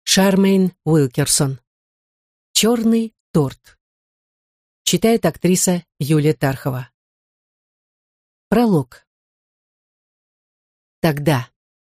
Шармейн Уилкерсон. «Черный торт». Читает актриса Юлия Тархова. Пролог. Тогда.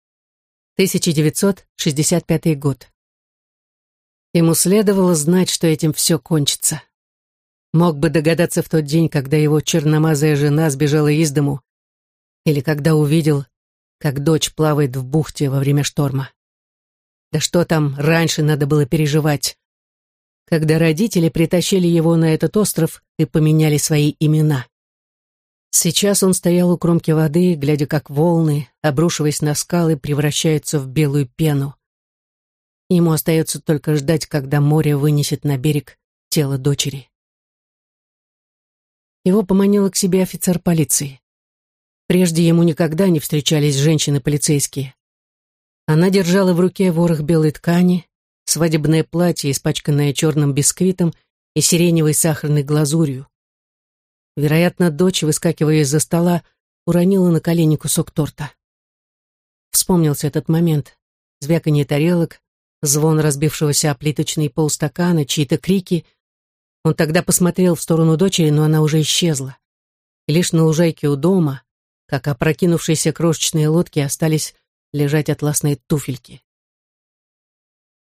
1965 год. Ему следовало знать, что этим все кончится. Мог бы догадаться в тот день, когда его черномазая жена сбежала из дому, или когда увидел, как дочь плавает в бухте во время шторма. Да что там раньше надо было переживать, когда родители притащили его на этот остров и поменяли свои имена. Сейчас он стоял у кромки воды, глядя, как волны, обрушиваясь на скалы, превращаются в белую пену. Ему остается только ждать, когда море вынесет на берег тело дочери. Его поманила к себе офицер полиции. Прежде ему никогда не встречались женщины-полицейские. Она держала в руке ворох белой ткани, свадебное платье, испачканное черным бисквитом и сиреневой сахарной глазурью. Вероятно, дочь, выскакивая из-за стола, уронила на колени кусок торта. Вспомнился этот момент. Звяканье тарелок, звон разбившегося о плиточный пол стакана, чьи-то крики. Он тогда посмотрел в сторону дочери, но она уже исчезла. И лишь на лужайке у дома, как опрокинувшиеся крошечные лодки, остались лежать атласные туфельки.